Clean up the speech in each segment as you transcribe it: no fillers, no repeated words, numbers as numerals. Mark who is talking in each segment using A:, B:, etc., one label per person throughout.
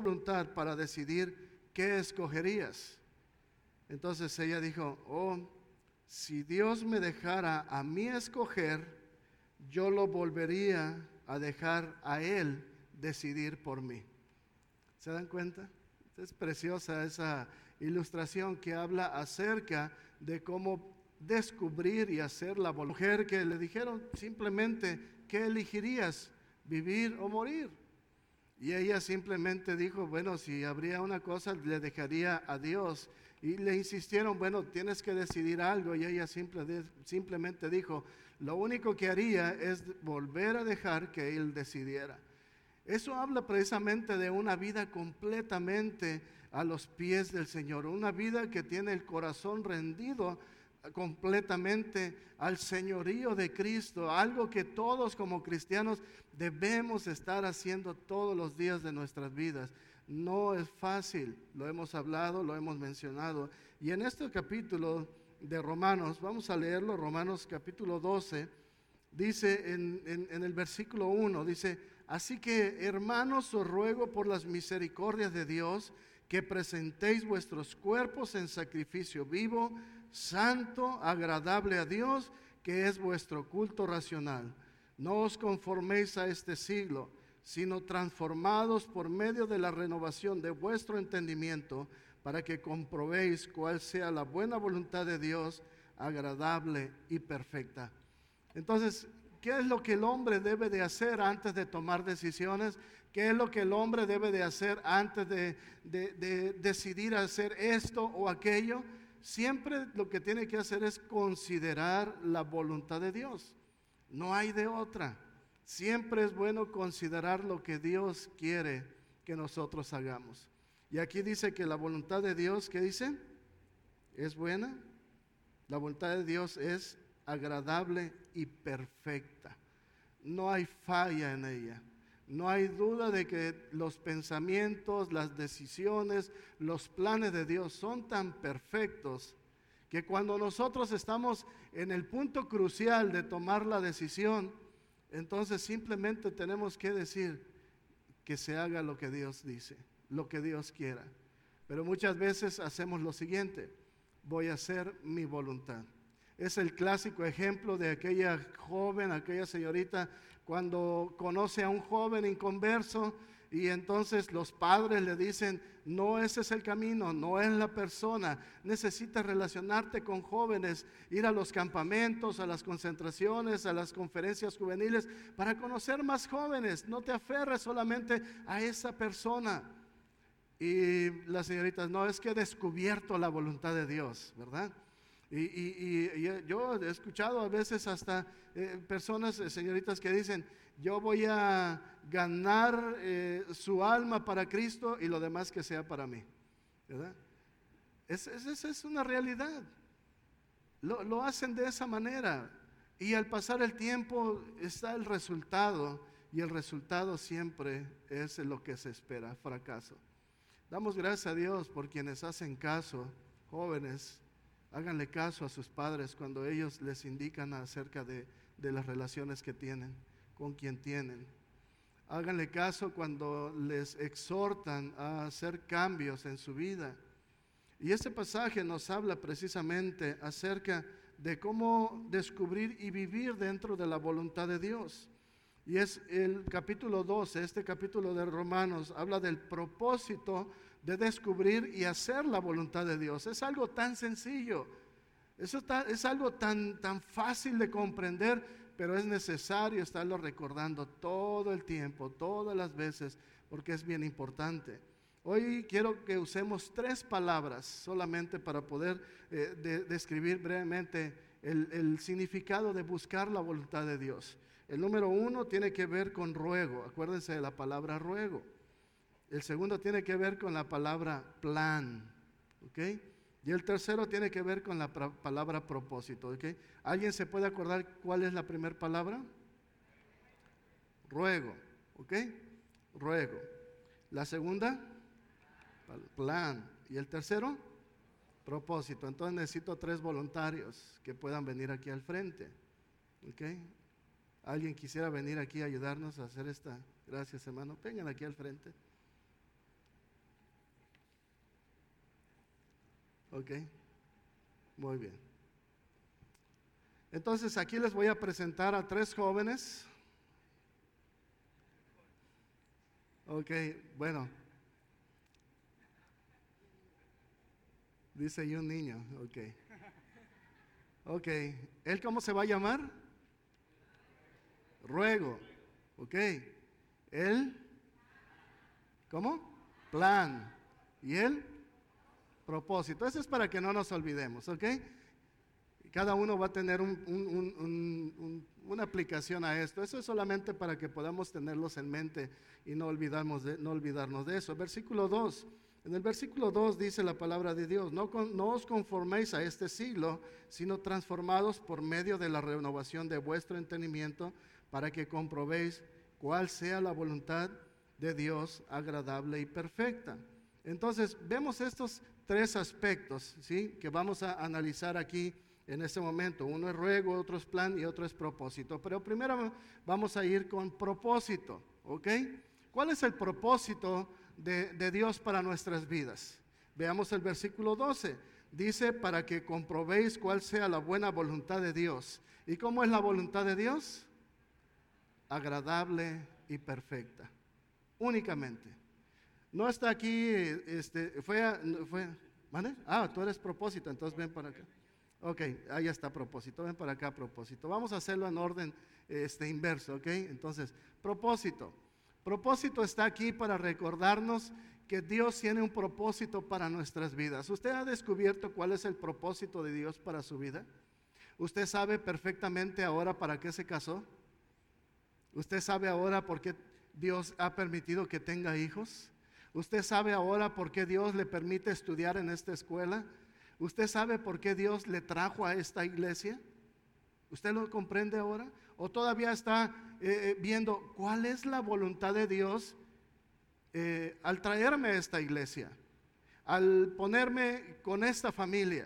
A: voluntad para decidir qué escogerías. Entonces ella dijo, si Dios me dejara a mí escoger, yo lo volvería a dejar a Él decidir por mí. ¿Se dan cuenta? Es preciosa esa ilustración que habla acerca de cómo descubrir y hacer la voluntad. Mujer que le dijeron simplemente, ¿qué elegirías? ¿Vivir o morir? Y ella simplemente dijo, bueno, si habría una cosa, le dejaría a Dios. Y le insistieron, bueno, tienes que decidir algo. Y ella simplemente dijo, lo único que haría es volver a dejar que Él decidiera. Eso habla precisamente de una vida completamente a los pies del Señor, una vida que tiene el corazón rendido completamente al señorío de Cristo, algo que todos como cristianos debemos estar haciendo todos los días de nuestras vidas. No es fácil, lo hemos hablado, lo hemos mencionado. Y en este capítulo de Romanos, vamos a leerlo, Romanos capítulo 12, dice en el versículo 1, dice: así que, hermanos, os ruego por las misericordias de Dios que presentéis vuestros cuerpos en sacrificio vivo, santo, agradable a Dios, que es vuestro culto racional. No os conforméis a este siglo, sino transformados por medio de la renovación de vuestro entendimiento, para que comprobéis cuál sea la buena voluntad de Dios, agradable y perfecta. Entonces, ¿qué es lo que el hombre debe de hacer antes de tomar decisiones? ¿Qué es lo que el hombre debe de hacer antes de decidir hacer esto o aquello? Siempre lo que tiene que hacer es considerar la voluntad de Dios. No hay de otra. Siempre es bueno considerar lo que Dios quiere que nosotros hagamos. Y aquí dice que la voluntad de Dios, ¿qué dice? ¿Es buena? La voluntad de Dios es agradable y perfecta. No hay falla en ella. No hay duda de que los pensamientos, las decisiones, los planes de Dios son tan perfectos que cuando nosotros estamos en el punto crucial de tomar la decisión, entonces simplemente tenemos que decir que se haga lo que Dios dice, lo que Dios quiera. Pero muchas veces hacemos lo siguiente: voy a hacer mi voluntad. Es el clásico ejemplo de aquella joven, aquella señorita, cuando conoce a un joven inconverso y entonces los padres le dicen: no, ese es el camino, no es la persona, necesitas relacionarte con jóvenes, ir a los campamentos, a las concentraciones, a las conferencias juveniles, para conocer más jóvenes, no te aferres solamente a esa persona. Y las señoritas: no, es que he descubierto la voluntad de Dios, ¿verdad? Y yo he escuchado a veces hasta personas, señoritas, que dicen: yo voy a ganar su alma para Cristo y lo demás que sea para mí, ¿verdad? Esa es una realidad. Lo hacen de esa manera y al pasar el tiempo está el resultado, y el resultado siempre es lo que se espera: fracaso. Damos gracias a Dios por quienes hacen caso. Jóvenes, háganle caso a sus padres cuando ellos les indican acerca de las relaciones que tienen, con quien tienen. Háganle caso cuando les exhortan a hacer cambios en su vida. Y este pasaje nos habla precisamente acerca de cómo descubrir y vivir dentro de la voluntad de Dios. Y es el capítulo 12, este capítulo de Romanos, habla del propósito de descubrir y hacer la voluntad de Dios. Es algo tan sencillo, es algo tan fácil de comprender, pero es necesario estarlo recordando todo el tiempo, todas las veces, porque es bien importante. Hoy quiero que usemos 3 palabras solamente para poder describir brevemente el significado de buscar la voluntad de Dios. El número 1 tiene que ver con ruego. Acuérdense de la palabra ruego. El segundo tiene que ver con la palabra plan, ¿ok? Y el tercero tiene que ver con la palabra propósito, ¿ok? ¿Alguien se puede acordar cuál es la primera palabra? Ruego, ¿ok? Ruego. La segunda, plan. Y el tercero, propósito. Entonces necesito 3 voluntarios que puedan venir aquí al frente, ¿ok? ¿Alguien quisiera venir aquí a ayudarnos a hacer esta? Gracias, hermano. Vengan aquí al frente. Ok, muy bien. Entonces aquí les voy a presentar a 3 jóvenes. Ok, bueno. Dice y un niño, ok. Ok, ¿él cómo se va a llamar? Ruego, ok. ¿Él? ¿Cómo? Plan. ¿Y él? Propósito. Eso es para que no nos olvidemos, ¿ok? Cada uno va a tener una aplicación a esto. Eso es solamente para que podamos tenerlos en mente y no olvidarnos de eso. Versículo 2. En el versículo 2 dice la palabra de Dios: no os conforméis a este siglo, sino transformados por medio de la renovación de vuestro entendimiento, para que comprobéis cuál sea la voluntad de Dios, agradable y perfecta. Entonces, vemos estos 3 aspectos, ¿sí?, que vamos a analizar aquí en este momento. Uno es ruego, otro es plan y otro es propósito. Pero primero vamos a ir con propósito, ¿ok? ¿Cuál es el propósito de Dios para nuestras vidas? Veamos el versículo 12. Dice: para que comprobéis cuál sea la buena voluntad de Dios. ¿Y cómo es la voluntad de Dios? Agradable y perfecta. Únicamente. No está aquí, ¿vale? Tú eres propósito, entonces ven para acá. Ok, ahí está propósito, ven para acá propósito. Vamos a hacerlo en orden inverso, ok. Entonces, propósito. Propósito está aquí para recordarnos que Dios tiene un propósito para nuestras vidas. ¿Usted ha descubierto cuál es el propósito de Dios para su vida? ¿Usted sabe perfectamente ahora para qué se casó? ¿Usted sabe ahora por qué Dios ha permitido que tenga hijos? ¿Usted sabe ahora por qué Dios le permite estudiar en esta escuela? ¿Usted sabe por qué Dios le trajo a esta iglesia? ¿Usted lo comprende ahora? ¿O todavía está viendo cuál es la voluntad de Dios al traerme a esta iglesia, al ponerme con esta familia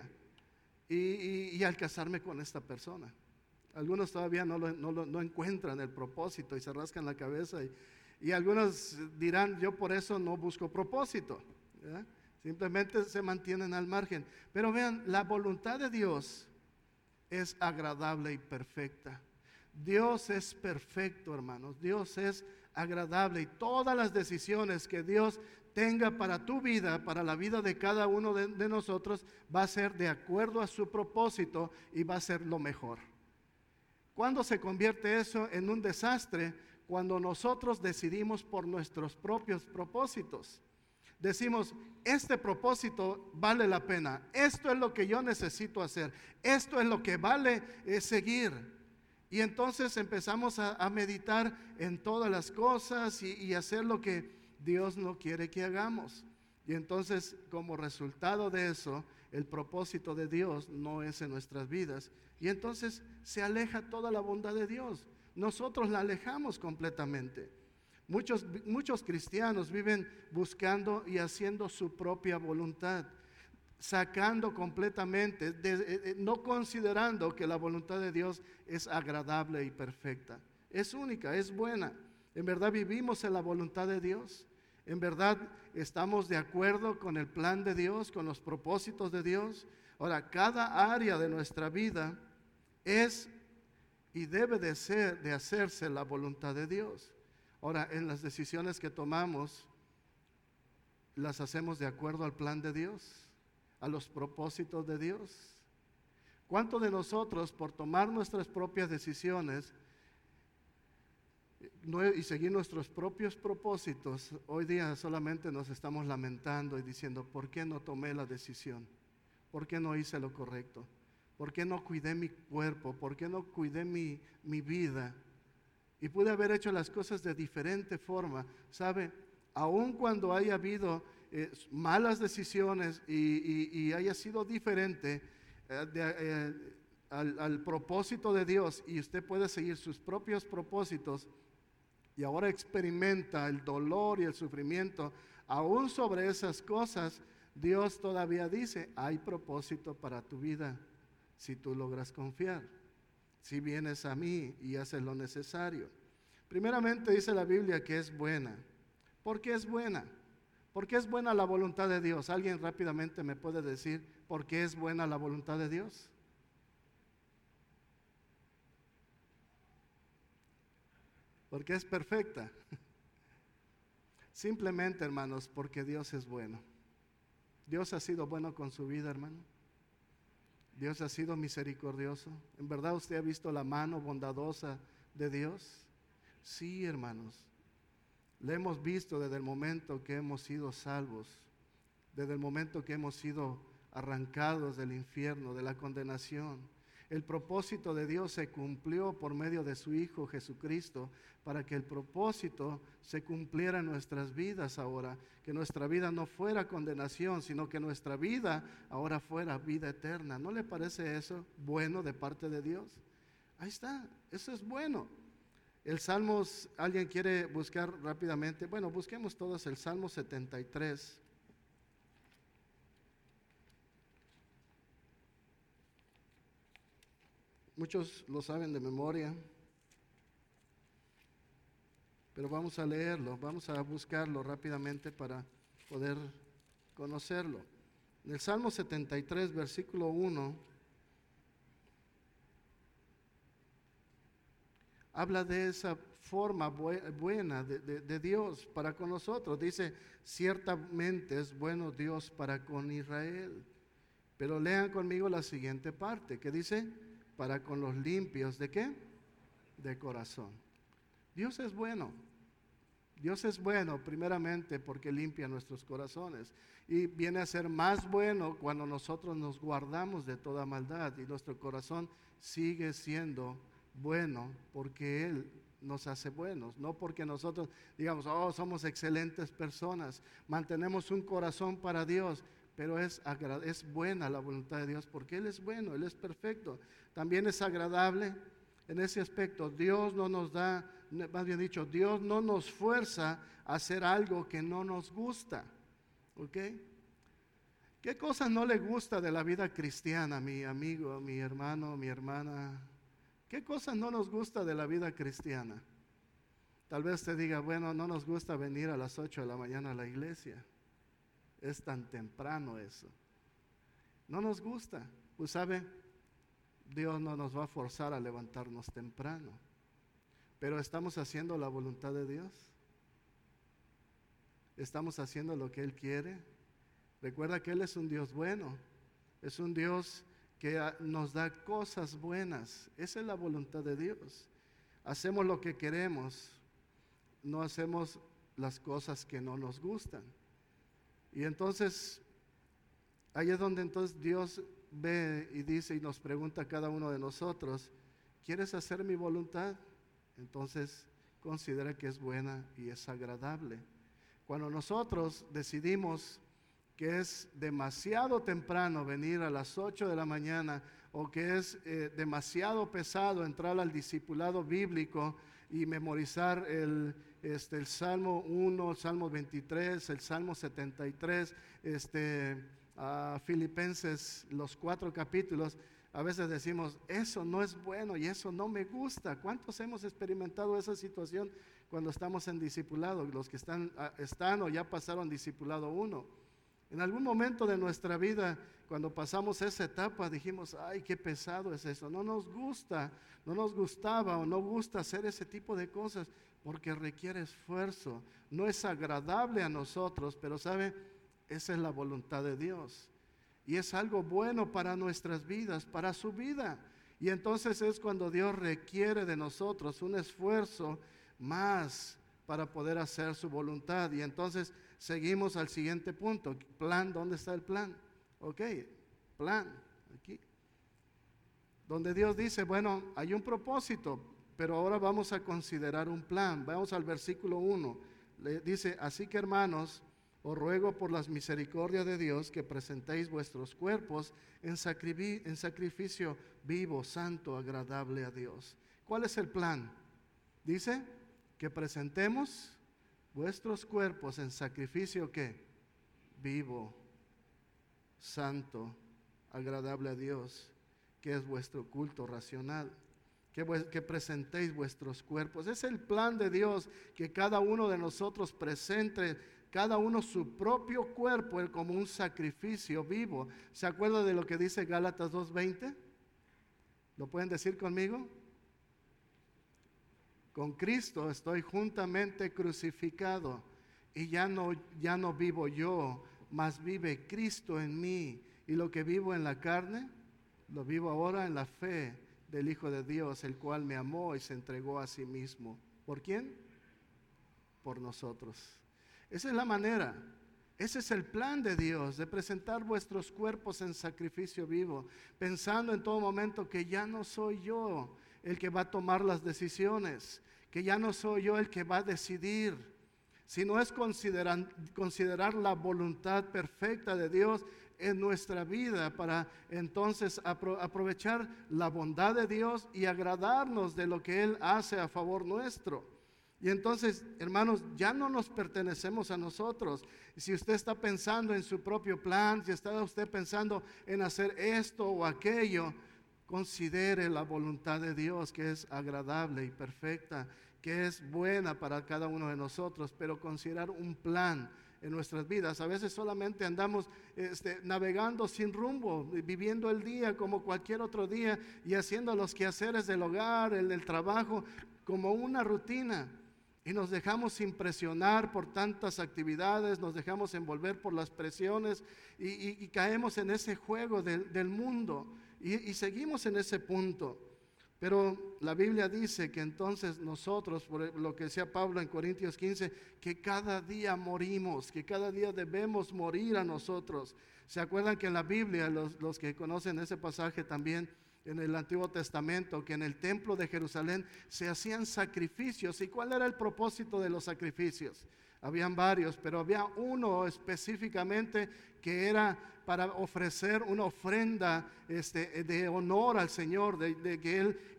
A: y al casarme con esta persona? Algunos todavía no encuentran el propósito y se rascan la cabeza y algunos dirán: yo por eso no busco propósito, ¿verdad? Simplemente se mantienen al margen. Pero vean, la voluntad de Dios es agradable y perfecta. Dios es perfecto, hermanos. Dios es agradable, y todas las decisiones que Dios tenga para tu vida, para la vida de cada uno de nosotros, va a ser de acuerdo a su propósito y va a ser lo mejor. ¿Cuándo se convierte eso en un desastre? Cuando nosotros decidimos por nuestros propios propósitos. Decimos: este propósito vale la pena, esto es lo que yo necesito hacer, esto es lo que vale seguir. Y entonces empezamos a meditar en todas las cosas y hacer lo que Dios no quiere que hagamos. Y entonces, como resultado de eso, el propósito de Dios no es en nuestras vidas. Y entonces se aleja toda la bondad de Dios. Nosotros la alejamos completamente. Muchos cristianos viven buscando y haciendo su propia voluntad, sacando completamente, no considerando que la voluntad de Dios es agradable y perfecta. Es única, es buena. En verdad vivimos en la voluntad de Dios. En verdad estamos de acuerdo con el plan de Dios, con los propósitos de Dios. Ahora, cada área de nuestra vida es y debe de hacerse la voluntad de Dios. Ahora, en las decisiones que tomamos, ¿las hacemos de acuerdo al plan de Dios, a los propósitos de Dios? ¿Cuántos de nosotros, por tomar nuestras propias decisiones y seguir nuestros propios propósitos, hoy día solamente nos estamos lamentando y diciendo: ¿por qué no tomé la decisión? ¿Por qué no hice lo correcto? ¿Por qué no cuidé mi cuerpo? ¿Por qué no cuidé mi vida? Y pude haber hecho las cosas de diferente forma. ¿Sabe? Aun cuando haya habido malas decisiones y haya sido diferente al propósito de Dios, y usted puede seguir sus propios propósitos, y ahora experimenta el dolor y el sufrimiento, aún sobre esas cosas, Dios todavía dice: hay propósito para tu vida si tú logras confiar, si vienes a mí y haces lo necesario. Primeramente dice la Biblia que es buena. ¿Por qué es buena? ¿Por qué es buena la voluntad de Dios? ¿Alguien rápidamente me puede decir por qué es buena la voluntad de Dios? Porque es perfecta. Simplemente, hermanos, porque Dios es bueno. Dios ha sido bueno con su vida, hermano. Dios ha sido misericordioso. ¿En verdad usted ha visto la mano bondadosa de Dios? Sí, hermanos. Le hemos visto desde el momento que hemos sido salvos, desde el momento que hemos sido arrancados del infierno, de la condenación. El propósito de Dios se cumplió por medio de su Hijo Jesucristo, para que el propósito se cumpliera en nuestras vidas ahora, que nuestra vida no fuera condenación, sino que nuestra vida ahora fuera vida eterna. ¿No le parece eso bueno de parte de Dios? Ahí está, eso es bueno. El Salmos, ¿alguien quiere buscar rápidamente? Bueno, busquemos todos el Salmo 73. Muchos lo saben de memoria, pero vamos a leerlo, vamos a buscarlo rápidamente para poder conocerlo. En el Salmo 73, versículo 1, habla de esa forma buena de Dios para con nosotros. Dice, ciertamente es bueno Dios para con Israel. Pero lean conmigo la siguiente parte, que dice, para con los limpios, ¿de qué? De corazón. Dios es bueno. Dios es bueno primeramente porque limpia nuestros corazones. Y viene a ser más bueno cuando nosotros nos guardamos de toda maldad y nuestro corazón sigue siendo bueno porque Él nos hace buenos, no porque nosotros digamos, oh, somos excelentes personas, mantenemos un corazón para Dios, pero es buena la voluntad de Dios porque Él es bueno, Él es perfecto. También es agradable en ese aspecto. Dios no nos da, más bien dicho, Dios no nos fuerza a hacer algo que no nos gusta, ¿ok? ¿Qué cosas no le gusta de la vida cristiana, mi amigo, mi hermano, mi hermana? ¿Qué cosas no nos gusta de la vida cristiana? Tal vez te diga, bueno, no nos gusta venir a las 8 de la mañana a la iglesia. Es tan temprano eso. No nos gusta. Pues sabe, Dios no nos va a forzar a levantarnos temprano. Pero estamos haciendo la voluntad de Dios. Estamos haciendo lo que Él quiere. Recuerda que Él es un Dios bueno. Es un Dios que nos da cosas buenas. Esa es la voluntad de Dios. Hacemos lo que queremos. No hacemos las cosas que no nos gustan. Y entonces, ahí es donde entonces Dios ve y dice y nos pregunta a cada uno de nosotros, ¿quieres hacer mi voluntad? Entonces, considera que es buena y es agradable. Cuando nosotros decidimos que es demasiado temprano venir a las 8 de la mañana o que es demasiado pesado entrar al discipulado bíblico y memorizar el Salmo 1, el Salmo 23, el Salmo 73, Filipenses, los 4 capítulos, a veces decimos, eso no es bueno y eso no me gusta. ¿Cuántos hemos experimentado esa situación cuando estamos en discipulado? Los que están o ya pasaron discipulado 1. En algún momento de nuestra vida, cuando pasamos esa etapa, dijimos, ay, qué pesado es eso. No nos gusta, no nos gustaba o no gusta hacer ese tipo de cosas porque requiere esfuerzo. No es agradable a nosotros, pero ¿sabe? Esa es la voluntad de Dios. Y es algo bueno para nuestras vidas, para su vida. Y entonces es cuando Dios requiere de nosotros un esfuerzo más para poder hacer su voluntad. Y entonces seguimos al siguiente punto. Plan, ¿dónde está el plan? Ok, plan, aquí. Donde Dios dice, bueno, hay un propósito, pero ahora vamos a considerar un plan. Vamos al versículo 1. Le dice, así que hermanos, os ruego por las misericordias de Dios que presentéis vuestros cuerpos en sacrificio vivo, santo, agradable a Dios. ¿Cuál es el plan? Dice que presentemos vuestros cuerpos en sacrificio ¿qué? Vivo, santo, agradable a Dios, que es vuestro culto racional. Que presentéis vuestros cuerpos. Es el plan de Dios, que cada uno de nosotros presente cada uno su propio cuerpo como un sacrificio vivo. ¿Se acuerda de lo que dice Gálatas 2:20? ¿Lo pueden decir conmigo? Con Cristo estoy juntamente crucificado y ya no vivo yo, mas vive Cristo en mí. Y lo que vivo en la carne, lo vivo ahora en la fe del Hijo de Dios, el cual me amó y se entregó a sí mismo. ¿Por quién? Por nosotros. Esa es la manera, ese es el plan de Dios, de presentar vuestros cuerpos en sacrificio vivo, pensando en todo momento que ya no soy yo el que va a tomar las decisiones, que ya no soy yo el que va a decidir, sino es considerar la voluntad perfecta de Dios en nuestra vida para entonces aprovechar la bondad de Dios y agradarnos de lo que Él hace a favor nuestro. Y entonces, hermanos, ya no nos pertenecemos a nosotros. Si usted está pensando en su propio plan, si está usted pensando en hacer esto o aquello, considere la voluntad de Dios, que es agradable y perfecta, que es buena para cada uno de nosotros, pero considerar un plan en nuestras vidas. A veces solamente andamos navegando sin rumbo, viviendo el día como cualquier otro día y haciendo los quehaceres del hogar, el del trabajo, como una rutina. Y nos dejamos impresionar por tantas actividades, nos dejamos envolver por las presiones y caemos en ese juego del mundo y seguimos en ese punto. Pero la Biblia dice que entonces nosotros, por lo que decía Pablo en Corintios 15, que cada día morimos, que cada día debemos morir a nosotros. ¿Se acuerdan que en la Biblia, los que conocen ese pasaje también, en el Antiguo Testamento, que en el templo de Jerusalén se hacían sacrificios? ¿Y cuál era el propósito de los sacrificios? Habían varios, pero había uno específicamente que era para ofrecer una ofrenda de honor al Señor, de que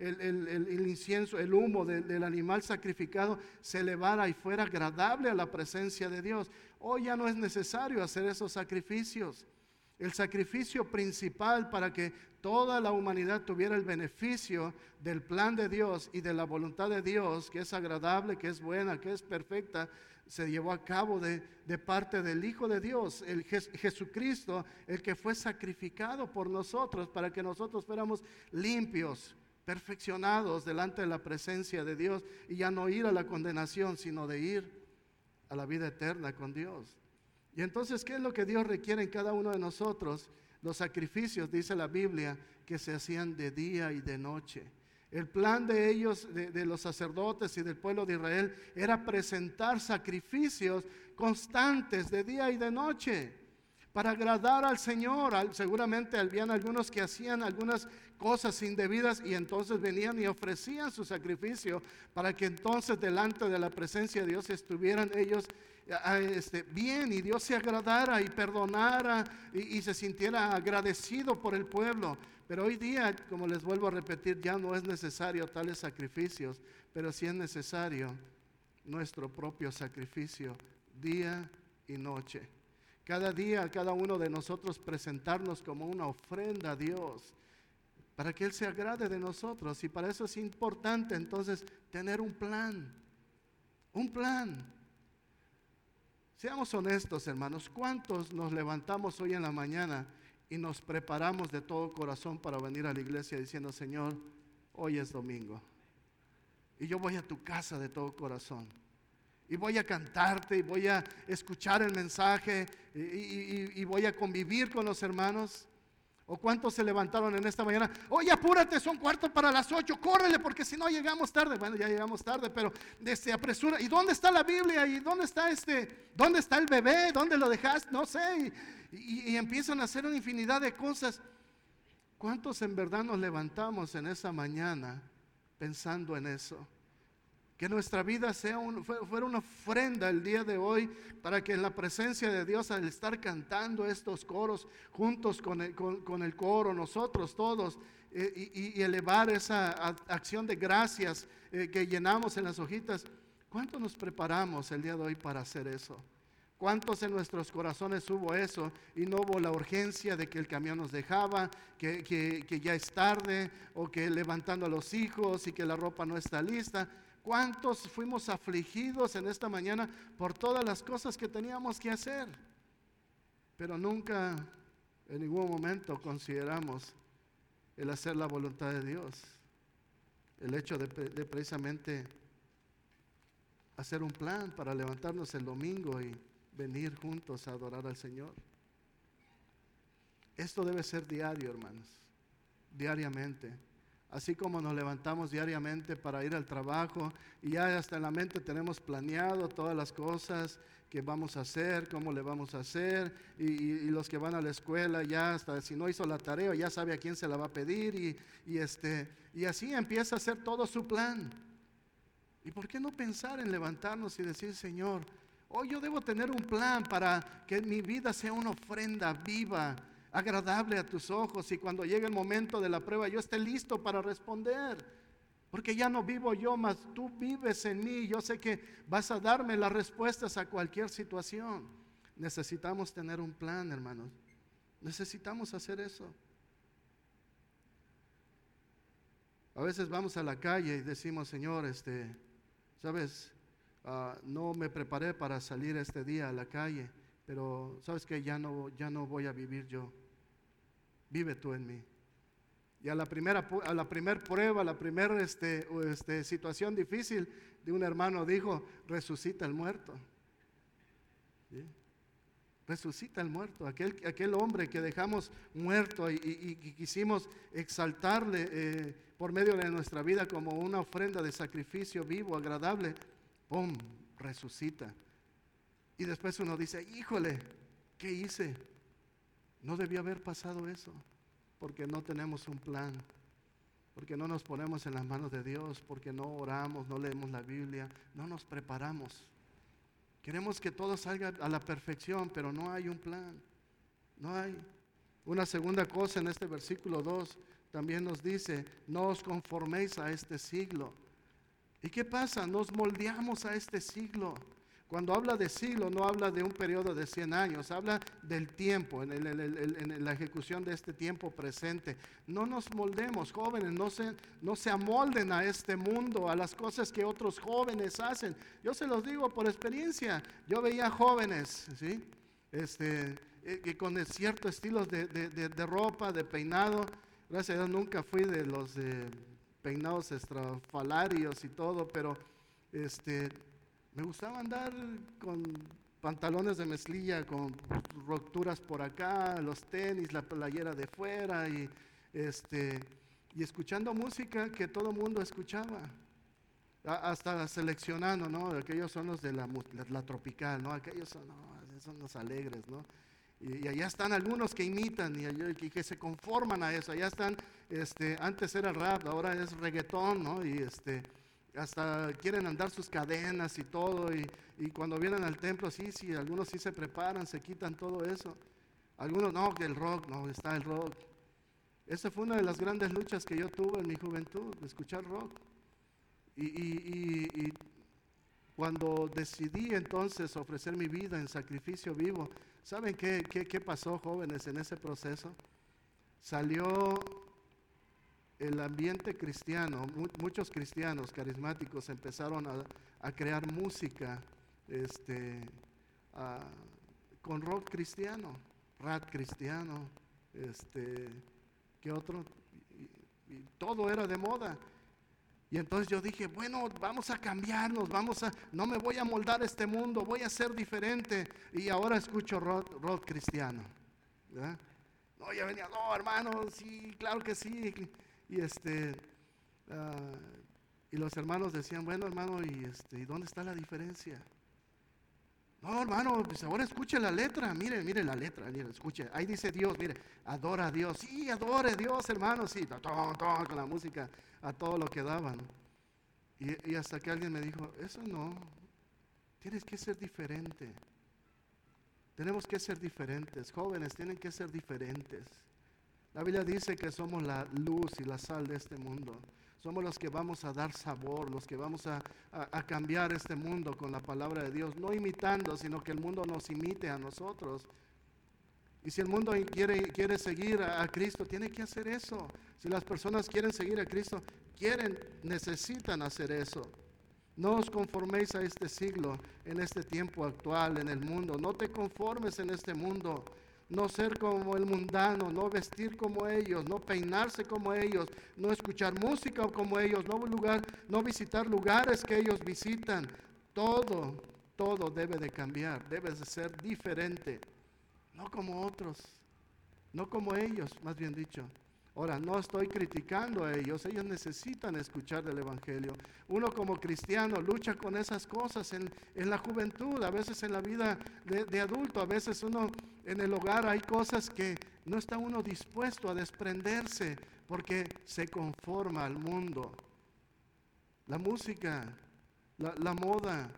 A: el incienso, el humo del animal sacrificado se elevara y fuera agradable a la presencia de Dios. Hoy ya no es necesario hacer esos sacrificios. El sacrificio principal para que toda la humanidad tuviera el beneficio del plan de Dios y de la voluntad de Dios, que es agradable, que es buena, que es perfecta, se llevó a cabo de parte del Hijo de Dios, el Jesucristo, el que fue sacrificado por nosotros para que nosotros fuéramos limpios, perfeccionados delante de la presencia de Dios y ya no ir a la condenación, sino de ir a la vida eterna con Dios. Y entonces, ¿qué es lo que Dios requiere en cada uno de nosotros? Los sacrificios, dice la Biblia, que se hacían de día y de noche. El plan de ellos, de los sacerdotes y del pueblo de Israel, era presentar sacrificios constantes de día y de noche para agradar al Señor. Seguramente habían algunos que hacían algunas cosas indebidas y entonces venían y ofrecían su sacrificio para que entonces delante de la presencia de Dios estuvieran ellos bien y Dios se agradara y perdonara y se sintiera agradecido por el pueblo. Pero hoy día, como les vuelvo a repetir, ya no es necesario tales sacrificios, pero sí es necesario nuestro propio sacrificio día y noche. Cada día, cada uno de nosotros presentarnos como una ofrenda a Dios para que Él se agrade de nosotros. Y para eso es importante entonces tener un plan. Un plan. Seamos honestos, hermanos. ¿Cuántos nos levantamos hoy en la mañana y nos preparamos de todo corazón para venir a la iglesia diciendo: Señor, hoy es domingo y yo voy a tu casa de todo corazón y voy a cantarte y voy a escuchar el mensaje y voy a convivir con los hermanos? ¿O cuántos se levantaron en esta mañana? Oye, apúrate, son 7:45, córrele porque si no llegamos tarde. Bueno, ya llegamos tarde, pero apresura. ¿Y dónde está la Biblia? ¿Y dónde está dónde está el bebé? ¿Dónde lo dejaste? No sé. Y empiezan a hacer una infinidad de cosas. ¿Cuántos en verdad nos levantamos en esa mañana pensando en eso? Que nuestra vida fuera una ofrenda el día de hoy, para que en la presencia de Dios, al estar cantando estos coros juntos con el coro, nosotros todos, y elevar esa acción de gracias que llenamos en las hojitas, ¿cuánto nos preparamos el día de hoy para hacer eso? ¿Cuántos en nuestros corazones hubo eso y no hubo la urgencia de que el camión nos dejaba, que ya es tarde, o que levantando a los hijos y que la ropa no está lista? ¿Cuántos fuimos afligidos en esta mañana por todas las cosas que teníamos que hacer? Pero nunca en ningún momento consideramos el hacer la voluntad de Dios. El hecho de precisamente hacer un plan para levantarnos el domingo y venir juntos a adorar al Señor. Esto debe ser diario, hermanos, diariamente. Así como nos levantamos diariamente para ir al trabajo y ya hasta en la mente tenemos planeado todas las cosas que vamos a hacer, cómo le vamos a hacer, y los que van a la escuela ya hasta si no hizo la tarea ya sabe a quién se la va a pedir y así empieza a hacer todo su plan. ¿Y por qué no pensar en levantarnos y decir, Señor, hoy yo debo tener un plan para que mi vida sea una ofrenda viva, agradable a tus ojos, y cuando llegue el momento de la prueba yo esté listo para responder, porque ya no vivo yo, mas tú vives en mí. Yo sé que vas a darme las respuestas a cualquier situación. Necesitamos tener un plan, hermanos. Necesitamos hacer eso. A veces vamos a la calle y decimos, Señor, ¿sabes? No me preparé para salir este día a la calle, pero ¿sabes qué? Ya no voy a vivir yo. Vive tú en mí. Y a la primera prueba, a la primera situación difícil, de un hermano dijo, resucita el muerto. ¿Sí? Resucita el muerto, aquel hombre que dejamos muerto y quisimos exaltarle por medio de nuestra vida como una ofrenda de sacrificio vivo, agradable. ¡Pum! Resucita. Y después uno dice, híjole, ¿qué hice? No debía haber pasado eso, porque no tenemos un plan, porque no nos ponemos en las manos de Dios, porque no oramos, no leemos la Biblia, no nos preparamos. Queremos que todo salga a la perfección, pero no hay un plan, no hay. Una segunda cosa en este versículo 2 también nos dice, no os conforméis a este siglo. ¿Y qué pasa? Nos moldeamos a este siglo. Cuando habla de siglo, no habla de un periodo de 100 años, habla del tiempo, en la ejecución de este tiempo presente. No nos moldemos, jóvenes, no se amolden a este mundo, a las cosas que otros jóvenes hacen. Yo se los digo por experiencia. Yo veía jóvenes, ¿sí? Que con ciertos estilos de ropa, de peinado. Gracias a Dios nunca fui de los peinados estrafalarios y todo, pero me gustaba andar con pantalones de mezclilla, con roturas por acá, los tenis, la playera de fuera y escuchando música que todo el mundo escuchaba. Hasta seleccionando, ¿no? Aquellos son los de la tropical, ¿no? Aquellos son los alegres, ¿no? Y allá están algunos que imitan y que se conforman a eso. Allá están, antes era rap, ahora es reggaetón, ¿no? Y hasta quieren andar sus cadenas y todo, y cuando vienen al templo, sí, algunos sí se preparan, se quitan todo eso. Algunos, no, que el rock, no, está el rock. Esa fue una de las grandes luchas que yo tuve en mi juventud, de escuchar rock. Y cuando decidí entonces ofrecer mi vida en sacrificio vivo, ¿saben qué pasó, jóvenes, en ese proceso? Salió el ambiente cristiano, muchos cristianos carismáticos empezaron a crear música con rock cristiano, rap cristiano, ¿qué otro? Y todo era de moda. Y entonces yo dije, bueno, vamos a cambiarnos, no me voy a moldar a este mundo, voy a ser diferente. Y ahora escucho rock cristiano, ¿verdad? No, ya venía, no, hermano, sí, claro que sí. Y y los hermanos decían, bueno, hermano, ¿y dónde está la diferencia? No, hermano, pues ahora escuche la letra, mire la letra, mire, escuche, ahí dice Dios, mire, adora a Dios, sí, adore a Dios, hermano, sí, con la música a todo lo que daban. Y hasta que alguien me dijo, eso no, tienes que ser diferente, tenemos que ser diferentes, jóvenes tienen que ser diferentes. La Biblia dice que somos la luz y la sal de este mundo. Somos los que vamos a dar sabor, los que vamos a cambiar este mundo con la palabra de Dios. No imitando, sino que el mundo nos imite a nosotros. Y si el mundo quiere seguir a Cristo, tiene que hacer eso. Si las personas quieren seguir a Cristo, necesitan hacer eso. No os conforméis a este siglo, en este tiempo actual, en el mundo. No te conformes en este mundo. No ser como el mundano, no vestir como ellos, no peinarse como ellos, no escuchar música como ellos, no visitar lugares que ellos visitan. Todo debe de cambiar, debe de ser diferente, no como otros, no como ellos, más bien dicho. Ahora, no estoy criticando a ellos necesitan escuchar del Evangelio. Uno como cristiano lucha con esas cosas en la juventud, a veces en la vida de adulto, a veces uno en el hogar hay cosas que no está uno dispuesto a desprenderse porque se conforma al mundo. La música, la moda,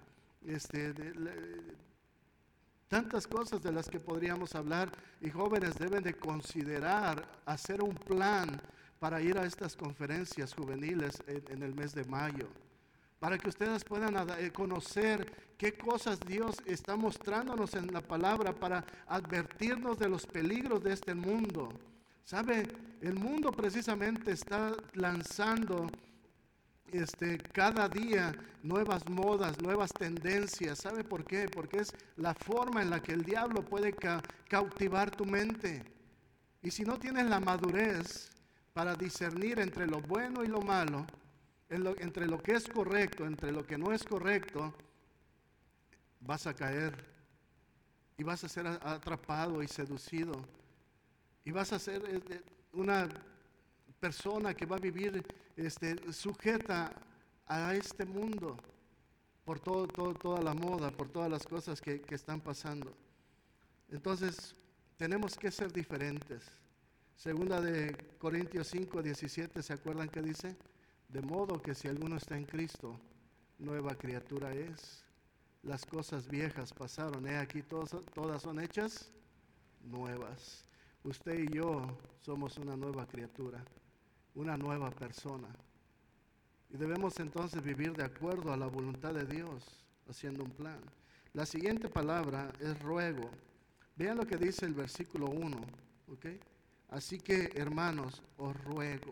A: tantas cosas de las que podríamos hablar, y jóvenes deben de considerar hacer un plan para ir a estas conferencias juveniles en el mes de mayo, para que ustedes puedan conocer qué cosas Dios está mostrándonos en la palabra para advertirnos de los peligros de este mundo. ¿Sabe? El mundo precisamente está lanzando cada día nuevas modas, nuevas tendencias. ¿Sabe por qué? Porque es la forma en la que el diablo puede cautivar tu mente. Y si no tienes la madurez para discernir entre lo bueno y lo malo, entre lo que es correcto, entre lo que no es correcto, vas a caer y vas a ser atrapado y seducido. Y vas a ser una persona que va a vivir sujeta a este mundo por toda la moda, por todas las cosas que están pasando. Entonces, tenemos que ser diferentes. Segunda de Corintios 5:17, ¿se acuerdan que dice? De modo que si alguno está en Cristo, nueva criatura es. Las cosas viejas pasaron, aquí todas son hechas nuevas. Usted y yo somos una nueva criatura, una nueva persona. Y debemos entonces vivir de acuerdo a la voluntad de Dios, haciendo un plan. La siguiente palabra es ruego. Vean lo que dice el versículo 1, ¿ok? Así que, hermanos, os ruego.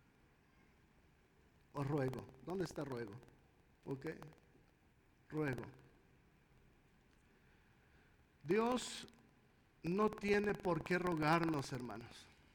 A: Os ruego. ¿Dónde está ruego? ¿Ok? Ruego. Dios no tiene por qué rogarnos, hermanos.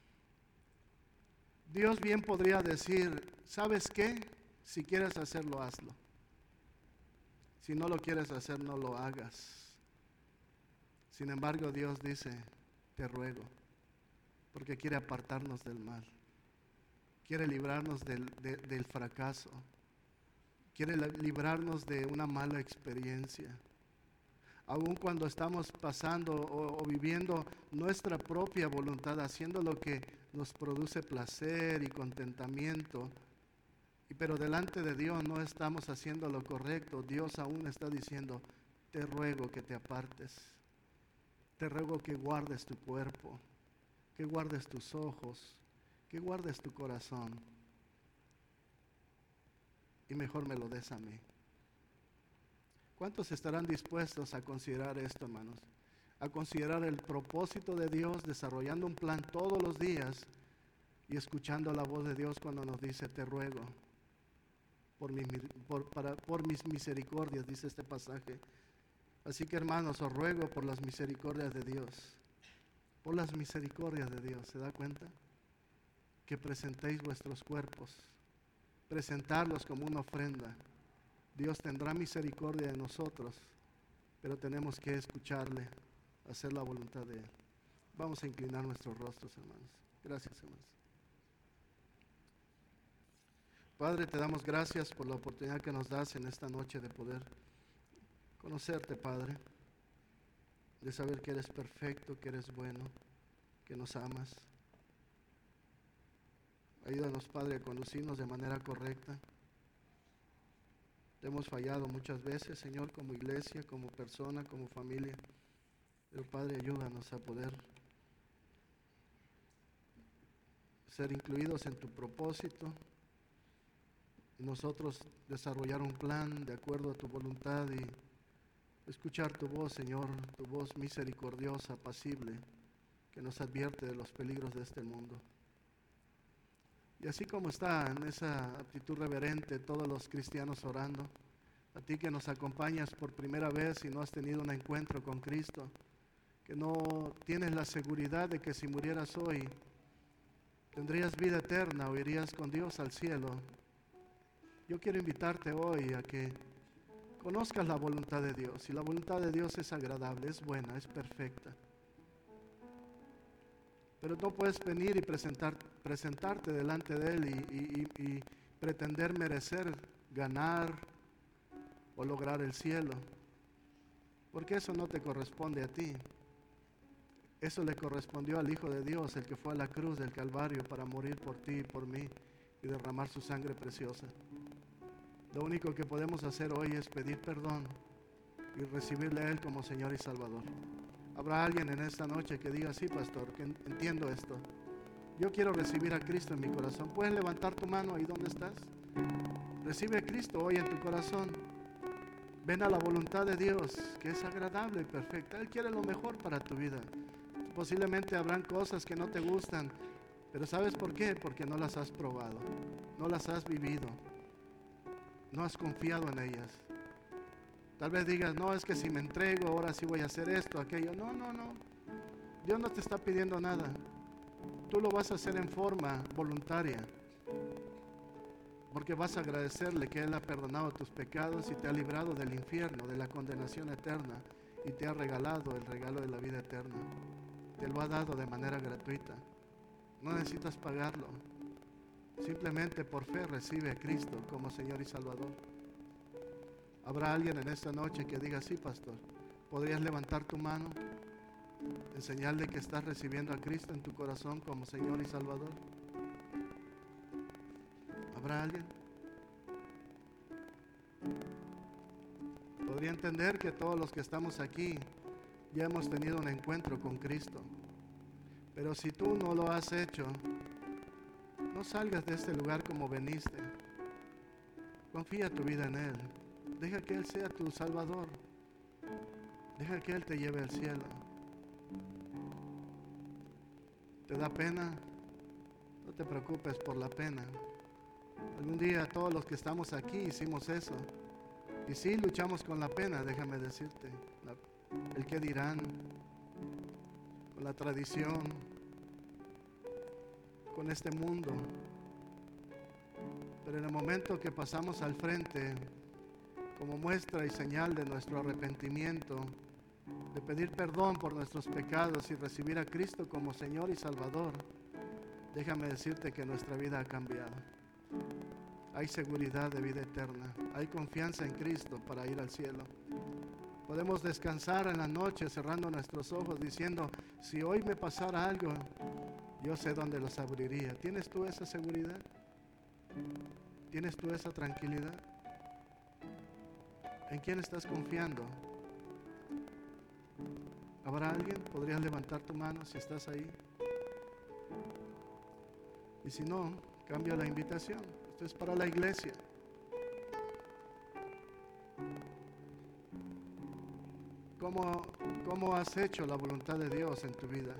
A: Dios bien podría decir, ¿sabes qué? Si quieres hacerlo, hazlo. Si no lo quieres hacer, no lo hagas. Sin embargo, Dios dice, te ruego, porque quiere apartarnos del mal. Quiere librarnos del fracaso. Quiere librarnos de una mala experiencia. Aun cuando estamos pasando o viviendo nuestra propia voluntad, haciendo lo que nos produce placer y contentamiento, pero delante de Dios no estamos haciendo lo correcto, Dios aún está diciendo, te ruego que te apartes, te ruego que guardes tu cuerpo, que guardes tus ojos, que guardes tu corazón, y mejor me lo des a mí. ¿Cuántos estarán dispuestos a considerar esto, hermanos? A considerar el propósito de Dios, desarrollando un plan todos los días y escuchando la voz de Dios cuando nos dice, te ruego, por mis misericordias, dice este pasaje. Así que, hermanos, os ruego por las misericordias de Dios, por las misericordias de Dios, ¿se da cuenta? Que presentéis vuestros cuerpos, presentarlos como una ofrenda. Dios tendrá misericordia de nosotros, pero tenemos que escucharle, hacer la voluntad de Él. Vamos a inclinar nuestros rostros, hermanos. Gracias, hermanos. Padre, te damos gracias por la oportunidad que nos das en esta noche de poder conocerte, Padre, de saber que eres perfecto, que eres bueno, que nos amas. Ayúdanos, Padre, a conducirnos de manera correcta. Te hemos fallado muchas veces, Señor, como iglesia, como persona, como familia. Pero, Padre, ayúdanos a poder ser incluidos en tu propósito y nosotros desarrollar un plan de acuerdo a tu voluntad y escuchar tu voz, Señor, tu voz misericordiosa, apacible, que nos advierte de los peligros de este mundo. Y así como está en esa actitud reverente todos los cristianos orando, A ti que nos acompañas por primera vez y no has tenido un encuentro con Cristo, que no tienes la seguridad de que si murieras hoy, tendrías vida eterna o irías con Dios al cielo. Yo quiero invitarte hoy a que conozcas la voluntad de Dios. Y la voluntad de Dios es agradable, es buena, es perfecta. Pero no puedes venir y presentarte delante de Él y pretender merecer, ganar o lograr el cielo. Porque eso no te corresponde a ti. Eso le correspondió al Hijo de Dios, el que fue a la cruz del Calvario para morir por ti y por mí y derramar su sangre preciosa. Lo único que podemos hacer hoy es pedir perdón y recibirle a Él como Señor y Salvador. Habrá alguien en esta noche que diga, sí, pastor, que entiendo esto. Yo quiero recibir a Cristo en mi corazón. ¿Puedes levantar tu mano ahí donde estás? Recibe a Cristo hoy en tu corazón. Ven a la voluntad de Dios, que es agradable y perfecta. Él quiere lo mejor para tu vida. Posiblemente habrán cosas que no te gustan, pero ¿sabes por qué? Porque no las has probado, no las has vivido, no has confiado en ellas. Tal vez digas, no, es que si me entrego, ahora sí voy a hacer esto, aquello. No. Dios no te está pidiendo nada. Tú lo vas a hacer en forma voluntaria, porque vas a agradecerle que Él ha perdonado tus pecados y te ha librado del infierno, de la condenación eterna, y te ha regalado el regalo de la vida eterna. Te lo ha dado de manera gratuita. No necesitas pagarlo. Simplemente por fe recibe a Cristo como Señor y Salvador. Habrá alguien en esta noche que diga, sí, pastor, ¿podrías levantar tu mano en señal de que estás recibiendo a Cristo en tu corazón como Señor y Salvador? ¿Habrá alguien? Podría entender que todos los que estamos aquí ya hemos tenido un encuentro con Cristo. Pero si tú no lo has hecho, no salgas de este lugar como veniste. Confía tu vida en Él. Deja que Él sea tu Salvador. Deja que Él te lleve al cielo. ¿Te da pena? No te preocupes por la pena. Algún día todos los que estamos aquí hicimos eso. Y sí, luchamos con la pena, déjame decirte. El qué dirán, con la tradición, con este mundo. Pero en el momento que pasamos al frente, como muestra y señal de nuestro arrepentimiento, de pedir perdón por nuestros pecados y recibir a Cristo como Señor y Salvador, déjame decirte que nuestra vida ha cambiado. Hay seguridad de vida eterna, hay confianza en Cristo para ir al cielo. Podemos descansar en la noche cerrando nuestros ojos diciendo, si hoy me pasara algo, yo sé dónde los abriría. ¿Tienes tú esa seguridad? ¿Tienes tú esa tranquilidad? ¿En quién estás confiando? ¿Habrá alguien? ¿Podrías levantar tu mano si estás ahí? Y si no, cambia la invitación. Esto es para la iglesia. ¿Cómo has hecho la voluntad de Dios en tu vida?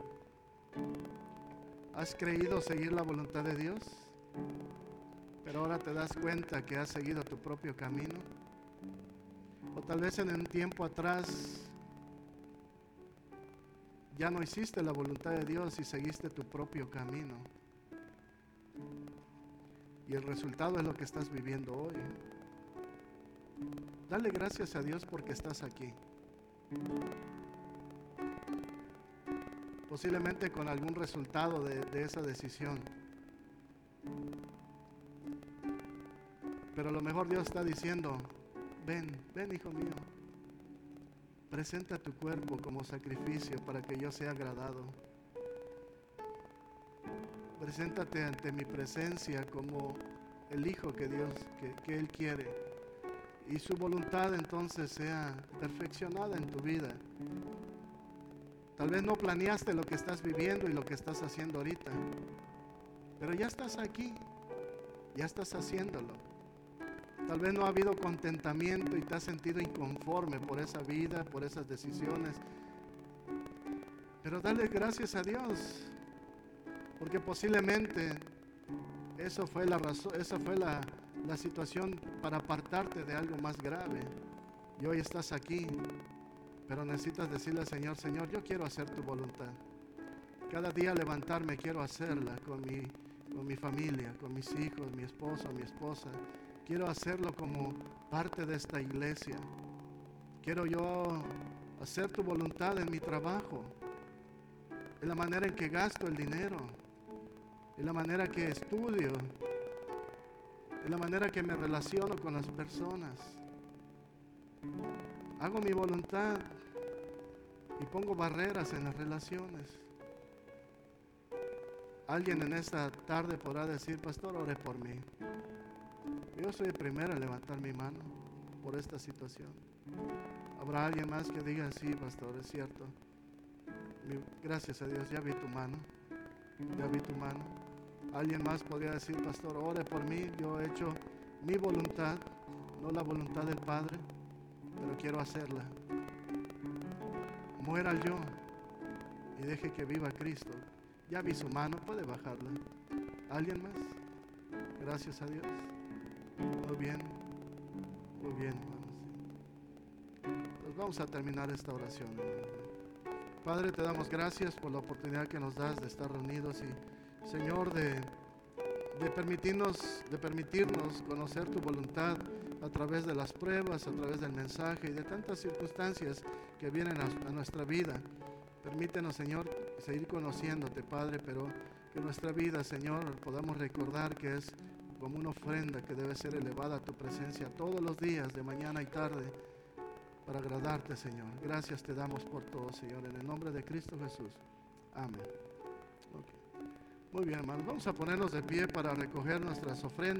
A: ¿Has creído seguir la voluntad de Dios? Pero ahora te das cuenta que has seguido tu propio camino. O tal vez en un tiempo atrás ya no hiciste la voluntad de Dios y seguiste tu propio camino. Y el resultado es lo que estás viviendo hoy. Dale gracias a Dios porque estás aquí. Posiblemente con algún resultado de esa decisión. Pero a lo mejor Dios está diciendo, ven hijo mío, presenta tu cuerpo como sacrificio para que yo sea agradado. Preséntate ante mi presencia como el hijo que Él quiere. Y su voluntad entonces sea perfeccionada en tu vida. Tal vez no planeaste lo que estás viviendo y lo que estás haciendo ahorita, pero ya estás aquí, ya estás haciéndolo. Tal vez no ha habido contentamiento y te has sentido inconforme por esa vida, por esas decisiones, pero dale gracias a Dios, porque posiblemente eso fue la razón, esa fue la situación para apartarte de algo más grave. Y hoy estás aquí, pero necesitas decirle al Señor: Señor, yo quiero hacer tu voluntad. Cada día levantarme quiero hacerla con mi familia, con mis hijos, mi esposo, mi esposa. Quiero hacerlo como parte de esta iglesia. Quiero yo hacer tu voluntad en mi trabajo, en la manera en que gasto el dinero, en la manera que estudio, en la manera que me relaciono con las personas. Hago mi voluntad y pongo barreras en las relaciones. Alguien en esta tarde podrá decir: pastor, ore por mí. Yo soy el primero en levantar mi mano por esta situación. Habrá alguien más que diga: sí, pastor, es cierto. Gracias a Dios, ya vi tu mano. Ya vi tu mano. Alguien más podría decir: pastor, ore por mí. Yo he hecho mi voluntad, no la voluntad del Padre, pero quiero hacerla. Muera el yo y deje que viva Cristo. Ya vi su mano, puede bajarla. ¿Alguien más? Gracias a Dios. Muy bien, hermanos. Pues vamos a terminar esta oración. Padre, te damos gracias por la oportunidad que nos das de estar reunidos y, Señor, de permitirnos conocer tu voluntad a través de las pruebas, a través del mensaje y de tantas circunstancias que vienen a nuestra vida. Permítenos, Señor, seguir conociéndote, Padre, pero que nuestra vida, Señor, podamos recordar que es como una ofrenda que debe ser elevada a tu presencia todos los días, de mañana y tarde, para agradarte, Señor. Gracias te damos por todo, Señor, en el nombre de Cristo Jesús. Amén. Okay. Muy bien, hermanos, vamos a ponernos de pie para recoger nuestras ofrendas.